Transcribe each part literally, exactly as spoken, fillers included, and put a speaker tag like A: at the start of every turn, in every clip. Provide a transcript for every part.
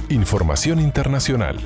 A: Información internacional.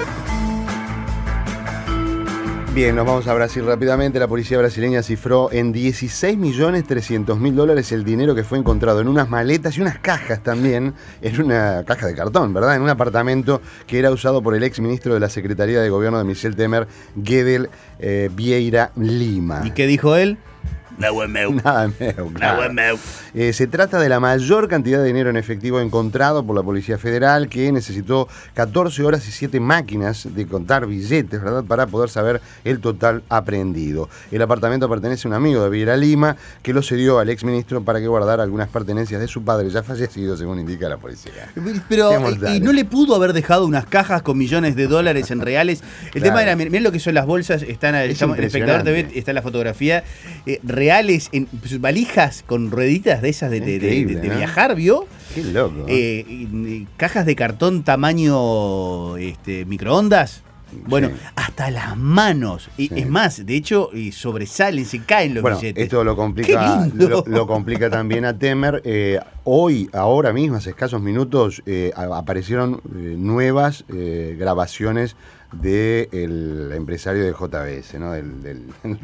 B: Bien, nos vamos a Brasil rápidamente. La policía brasileña cifró en dieciséis millones trescientos mil dólares el dinero que fue encontrado en unas maletas y unas cajas también, en una caja de cartón, ¿verdad? En un apartamento que era usado por el ex ministro de la Secretaría de Gobierno de Michel Temer, Guedel eh, Vieira Lima.
C: ¿Y qué dijo él? No es meu.
B: Nada meu, claro.
C: No es meu.
B: Eh, se trata de la mayor cantidad de dinero en efectivo encontrado por la Policía Federal, que necesitó catorce horas y siete máquinas de contar billetes, ¿verdad?, para poder saber el total aprehendido. El apartamento pertenece a un amigo de Vieira Lima, que lo cedió al exministro para que guardara algunas pertenencias de su padre ya fallecido, según indica la policía.
C: Pero, ¿y no le pudo haber dejado unas cajas con millones de dólares en reales? El claro. tema era, miren lo que son las bolsas, están estamos, el espectador T V, está la fotografía, eh, reales, en pues, valijas con rueditas de esas de, de, de, de, de viajar, ¿vio?
B: Qué loco.
C: Eh, y, y, cajas de cartón tamaño este, microondas. Bueno, sí. Hasta las manos. Y, sí. Es más, de hecho, y sobresalen, se caen los
B: bueno,
C: billetes.
B: Esto lo complica, lo, lo complica también a Temer. Eh, hoy, ahora mismo, hace escasos minutos, eh, aparecieron eh, nuevas eh, grabaciones del empresario de J B S, ¿no? Del, del,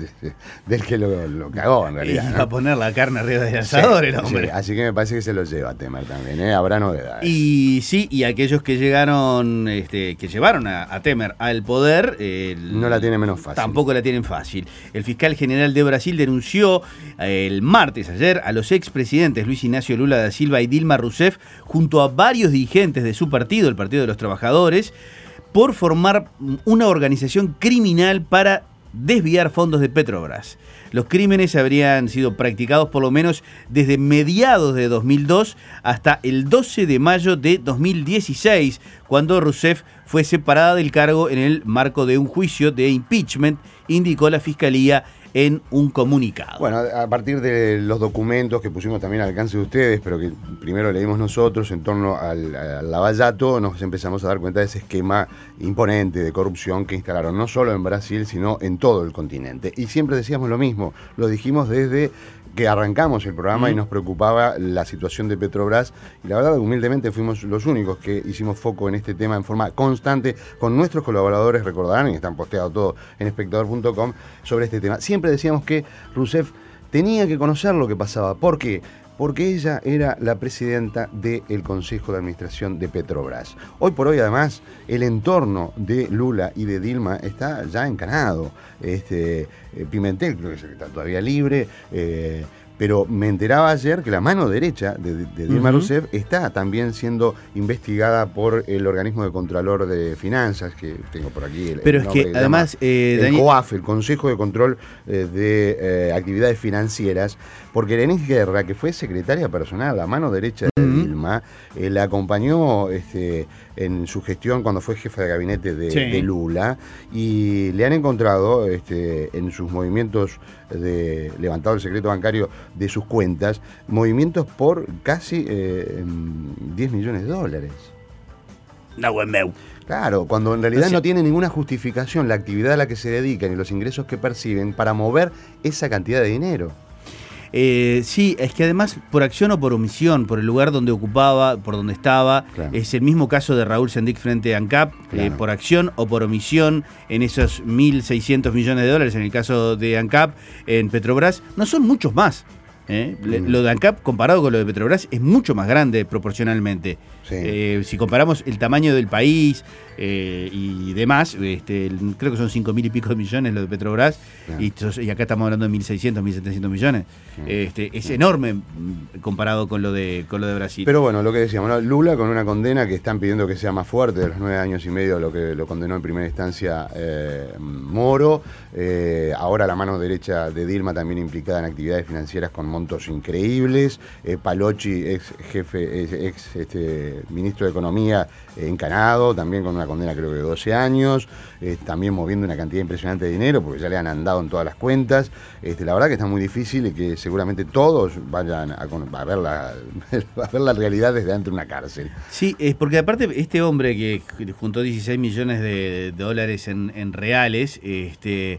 B: del que lo, lo cagó, en realidad.
C: Iba
B: ¿no?
C: a poner la carne arriba del asador, sí, el hombre.
B: Sí, así que me parece que se lo lleva a Temer también, ¿eh? Habrá novedades.
C: Y sí, y aquellos que llegaron, este, que llevaron a, a Temer al poder... El,
B: no la tienen menos fácil.
C: Tampoco la tienen fácil. El fiscal general de Brasil denunció eh, el martes, ayer, a los expresidentes Luis Ignacio Lula da Silva y Dilma Rousseff, junto a varios dirigentes de su partido, el Partido de los Trabajadores, por formar una organización criminal para desviar fondos de Petrobras. Los crímenes habrían sido practicados por lo menos desde mediados de dos mil dos hasta el doce de mayo de dos mil dieciséis, cuando Rousseff fue separada del cargo en el marco de un juicio de impeachment, indicó la Fiscalía en un comunicado.
B: Bueno, a partir de los documentos que pusimos también al alcance de ustedes, pero que primero leímos nosotros en torno al, al lavallato, nos empezamos a dar cuenta de ese esquema imponente de corrupción que instalaron no solo en Brasil, sino en todo el continente. Y siempre decíamos lo mismo, lo dijimos desde que arrancamos el programa mm. y nos preocupaba la situación de Petrobras, y la verdad, humildemente, fuimos los únicos que hicimos foco en este tema en forma constante con nuestros colaboradores, recordarán, y están posteados todo en espectador punto com, sobre este tema. Siempre decíamos que Rousseff tenía que conocer lo que pasaba. ¿Por qué? Porque ella era la presidenta del Consejo de Administración de Petrobras. Hoy por hoy, además, el entorno de Lula y de Dilma está ya encanado. Este, eh, Pimentel creo que está todavía libre, eh, pero me enteraba ayer que la mano derecha de, de Dilma uh-huh. Rousseff está también siendo investigada por el organismo de Contralor de Finanzas, que tengo por aquí el,
C: pero
B: el
C: es que, que además eh,
B: el
C: Daniel...
B: COAF, el Consejo de Control eh, de eh, Actividades Financieras, porque Denise Guerra, que fue secretaria personal, la mano derecha de uh-huh. Dilma, eh, la acompañó este, en su gestión cuando fue jefa de gabinete de, sí. de Lula, y le han encontrado este, en sus movimientos de levantado el secreto bancario de sus cuentas, movimientos por casi eh, diez millones de dólares.
C: No es meu.
B: Claro, cuando en realidad no tiene ninguna justificación la actividad a la que se dedican y los ingresos que perciben para mover esa cantidad de dinero.
C: Eh, sí, es que además, por acción o por omisión, por el lugar donde ocupaba, por donde estaba, claro. Es el mismo caso de Raúl Sendic frente a ANCAP, claro. eh, por acción o por omisión en esos mil seiscientos millones de dólares, en el caso de ANCAP, en Petrobras, no son muchos más. ¿eh? Mm. Lo de ANCAP comparado con lo de Petrobras es mucho más grande proporcionalmente. Sí. Eh, si comparamos el tamaño del país eh, y demás, este, creo que son cinco mil y pico de millones lo de Petrobras, sí. y, y acá estamos hablando de mil seiscientos, mil setecientos millones. Sí. Este, es sí. enorme comparado con lo de con lo de Brasil.
B: Pero bueno, lo que decíamos, ¿no? Lula con una condena que están pidiendo que sea más fuerte, de los nueve años y medio lo que lo condenó en primera instancia eh, Moro, eh, ahora la mano derecha de Dilma también implicada en actividades financieras con montos increíbles, eh, Palocci, ex jefe, ex, ex este, ministro de Economía eh, encanado, también con una condena creo que de doce años, eh, también moviendo una cantidad impresionante de dinero, porque ya le han andado en todas las cuentas. Este, la verdad que está muy difícil y que seguramente todos vayan a, a, ver, la, a ver la realidad desde dentro de una cárcel.
C: Sí, es porque aparte este hombre que juntó dieciséis millones de dólares en, en reales, este...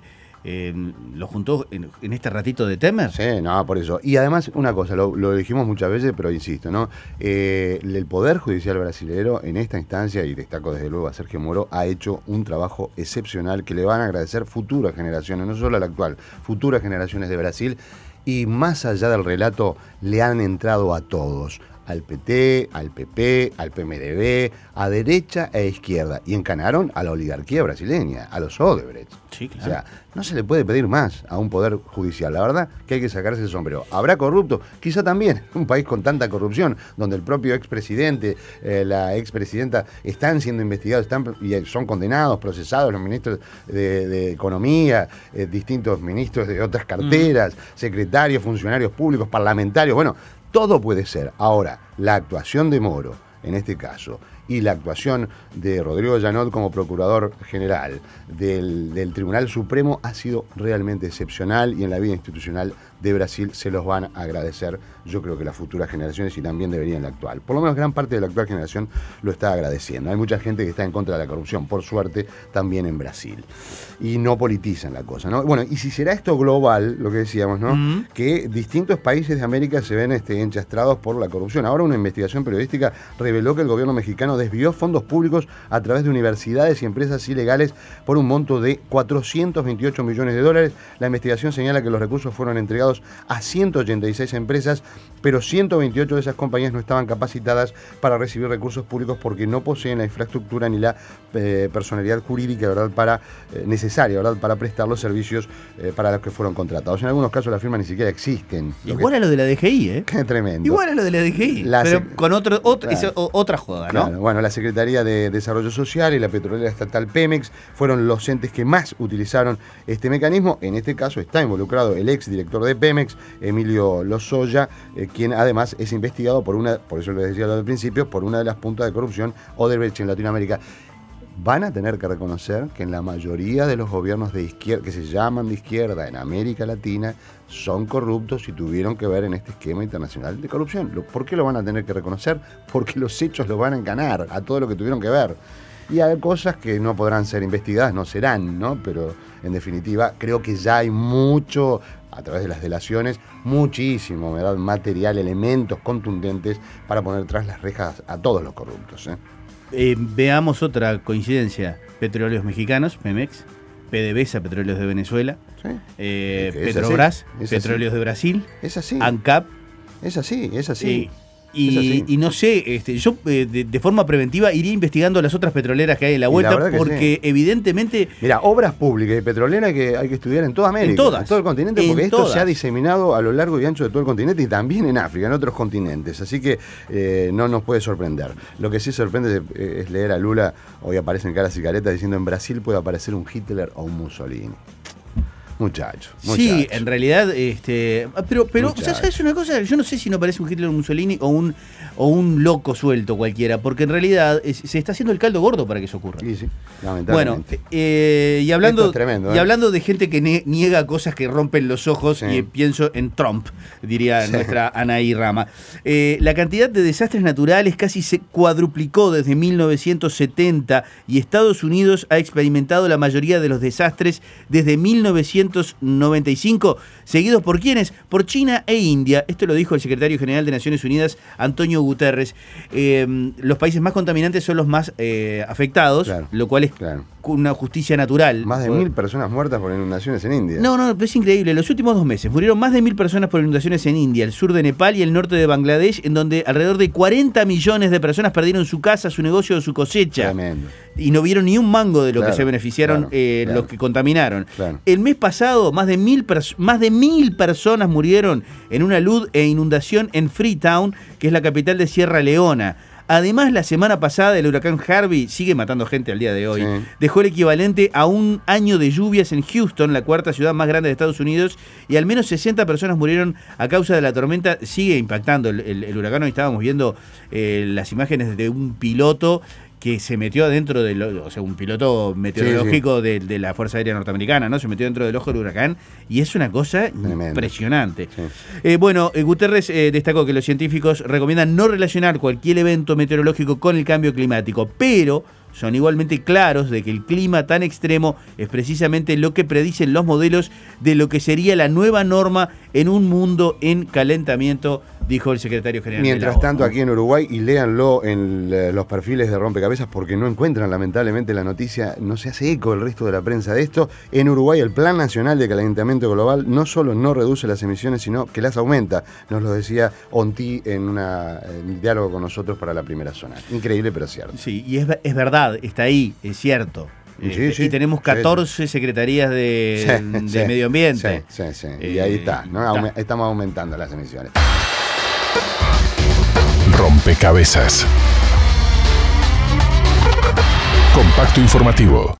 C: eh, lo juntó en, en este ratito de Temer.
B: Sí, no, por eso. Y además, una cosa, lo, lo dijimos muchas veces, pero insisto, ¿no? Eh, el Poder Judicial brasilero en esta instancia, y destaco desde luego a Sergio Moro, ha hecho un trabajo excepcional que le van a agradecer futuras generaciones, no solo a la actual, futuras generaciones de Brasil, y más allá del relato, le han entrado a todos. Al P T, al P P, al P M D B, a derecha e izquierda. Y encanaron a la oligarquía brasileña, a los Odebrecht.
C: Sí, claro.
B: O sea, no se le puede pedir más a un poder judicial. La verdad que hay que sacarse el sombrero. ¿Habrá corrupto? Quizá también. Un país con tanta corrupción, donde el propio expresidente, eh, la expresidenta, están siendo investigados, están y son condenados, procesados, los ministros de, de Economía, eh, distintos ministros de otras carteras, mm. secretarios, funcionarios públicos, parlamentarios. Bueno, todo puede ser. Ahora, la actuación de Moro, en este caso, y la actuación de Rodrigo Janot como Procurador General del, del Tribunal Supremo ha sido realmente excepcional, y en la vida institucional de Brasil se los van a agradecer, yo creo que las futuras generaciones, y también deberían la actual. Por lo menos gran parte de la actual generación lo está agradeciendo. Hay mucha gente que está en contra de la corrupción, por suerte, también en Brasil. Y no politizan la cosa, ¿no? Bueno, y si será esto global, lo que decíamos, ¿no? Uh-huh. Que distintos países de América se ven este, enchastrados por la corrupción. Ahora una investigación periodística reveló que el gobierno mexicano desvió fondos públicos a través de universidades y empresas ilegales por un monto de cuatrocientos veintiocho millones de dólares. La investigación señala que los recursos fueron entregados a ciento ochenta y seis empresas, pero ciento veintiocho de esas compañías no estaban capacitadas para recibir recursos públicos porque no poseen la infraestructura ni la eh, personalidad jurídica, ¿verdad?, para, eh, necesaria, ¿verdad?, para prestar los servicios eh, para los que fueron contratados. En algunos casos las firmas ni siquiera existen.
C: Igual que... a lo de la D G I, ¿eh?
B: Qué tremendo.
C: Igual a lo de la D G I, la pero se... con otro, otro, claro. esa, otra joda, ¿no?
B: Claro. Bueno, la Secretaría de Desarrollo Social y la petrolera estatal Pemex fueron los entes que más utilizaron este mecanismo. En este caso está involucrado el ex director de Pemex, Emilio Lozoya, eh, quien además es investigado por una, por eso les decía al principio, por una de las puntas de corrupción, Odebrecht, en Latinoamérica. Van a tener que reconocer que en la mayoría de los gobiernos de izquierda, que se llaman de izquierda en América Latina, son corruptos y tuvieron que ver en este esquema internacional de corrupción. ¿Por qué lo van a tener que reconocer? Porque los hechos los van a encanar a todo lo que tuvieron que ver. Y hay cosas que no podrán ser investigadas, no serán, ¿no? Pero en definitiva creo que ya hay mucho, a través de las delaciones, muchísimo, ¿verdad?, material, elementos contundentes para poner tras las rejas a todos los corruptos, ¿eh?
C: Eh, veamos otra coincidencia. Petróleos Mexicanos, Pemex, PDVSA, Petróleos de Venezuela, ¿sí? eh, es Petrobras, es Petróleos así. de Brasil,
B: es así.
C: ANCAP.
B: Es así, es así.
C: Eh, Y, y no sé, este, yo eh, de, de forma preventiva iría investigando las otras petroleras que hay en la vuelta, la porque sí. evidentemente...
B: Mira, obras públicas y petroleras que hay que estudiar en toda América,
C: en, todas,
B: en todo el continente, porque
C: en
B: esto
C: todas.
B: se ha diseminado a lo largo y ancho de todo el continente y también en África, en otros continentes, así que eh, no nos puede sorprender. Lo que sí sorprende es, eh, es leer a Lula, hoy aparece en caras y caretas diciendo en Brasil puede aparecer un Hitler o un Mussolini. Muchacho, muchacho.
C: Sí, en realidad, este, pero, pero o sea, ¿sabes una cosa? Yo no sé si no parece un Hitler o un Mussolini o un, o un loco suelto cualquiera, porque en realidad es, se está haciendo el caldo gordo para que eso ocurra.
B: Sí, sí, lamentablemente.
C: Bueno, eh, y hablando,
B: tremendo, ¿eh?
C: y hablando de gente que ne niega cosas que rompen los ojos, sí. y pienso en Trump, diría sí. nuestra Anaí Rama. Eh, la cantidad de desastres naturales casi se cuadruplicó desde mil novecientos setenta y Estados Unidos ha experimentado la mayoría de los desastres desde mil novecientos noventa y cinco, seguidos por ¿quiénes? Por China e India. Esto lo dijo el secretario general de Naciones Unidas, Antonio Guterres. Eh, los países más contaminantes son los más eh, afectados, claro, lo cual es claro. una justicia natural.
B: Más de mil personas muertas por inundaciones en India.
C: No, no, es increíble. En los últimos dos meses murieron más de mil personas por inundaciones en India, el sur de Nepal y el norte de Bangladesh, en donde alrededor de cuarenta millones de personas perdieron su casa, su negocio o su cosecha.
B: Tremendo.
C: Y no vieron ni un mango de lo
B: claro,
C: que se beneficiaron
B: claro,
C: eh,
B: claro.
C: los que contaminaron.
B: Claro.
C: El mes pasado, más de mil más de mil personas murieron en una luz e inundación en Freetown, que es la capital de Sierra Leona. Además, la semana pasada el huracán Harvey, sigue matando gente al día de hoy, sí. dejó el equivalente a un año de lluvias en Houston, la cuarta ciudad más grande de Estados Unidos, y al menos sesenta personas murieron a causa de la tormenta. Sigue impactando el, el, el huracán. Hoy estábamos viendo eh, las imágenes de un piloto que se metió dentro del, o sea, un piloto meteorológico sí, sí. De, de la Fuerza Aérea Norteamericana, ¿no? Se metió dentro del ojo del huracán y es una cosa tremendo, impresionante. Sí. Eh, bueno, eh, Guterres eh, destacó que los científicos recomiendan no relacionar cualquier evento meteorológico con el cambio climático, pero son igualmente claros de que el clima tan extremo es precisamente lo que predicen los modelos de lo que sería la nueva norma en un mundo en calentamiento, dijo el secretario general.
B: Mientras tanto, aquí en Uruguay, y léanlo en eh, los perfiles de Rompecabezas, porque no encuentran lamentablemente la noticia, no se hace eco el resto de la prensa de esto. En Uruguay, el Plan Nacional de Calentamiento Global no solo no reduce las emisiones, sino que las aumenta. Nos lo decía Onti en, una, en un diálogo con nosotros para la primera zona. Increíble, pero cierto.
C: Sí, y es, es verdad, está ahí, es cierto.
B: Sí,
C: eh,
B: sí,
C: y tenemos catorce
B: sí,
C: secretarías de,
B: sí,
C: de
B: sí,
C: medio ambiente.
B: Sí, sí, sí.
C: Eh,
B: y ahí está, ¿no?
C: está.
B: Aume- estamos aumentando las emisiones.
A: Rompecabezas. Compacto informativo.